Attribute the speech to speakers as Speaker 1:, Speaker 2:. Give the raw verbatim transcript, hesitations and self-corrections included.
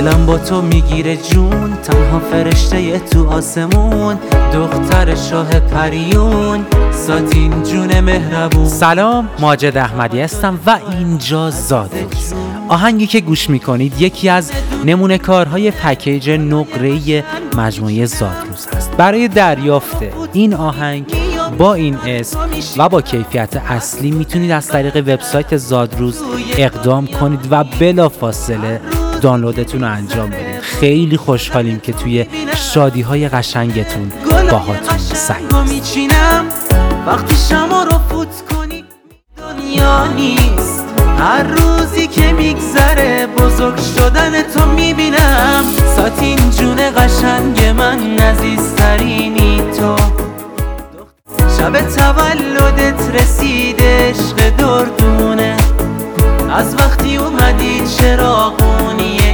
Speaker 1: دلم با تو میگیره جون، تنها فرشته تو آسمون، دختر شاه پریون، ساتین جون مهربون. سلام، ماجد احمدی هستم و اینجا زادروز. آهنگی که گوش میکنید یکی از نمونه کارهای پکیج نقره‌ای مجموعه زادروز هست. برای دریافت این آهنگ با این اسم و با کیفیت اصلی میتونید از طریق وبسایت زادروز اقدام کنید و بلافاصله دانلودتون رو انجام بدید. خیلی خوشحالیم که توی شادی‌های قشنگتون باهاتون سعی وقتی شما رو فوت کنی دنیا نیست. هر روزی که میگذره بزرگ شدن تو میبینم. ساتین جون قشنگ من، عزیزترینی تو. شب تولدت رسید عشق دردونه، از وقتی اومدی چراغونی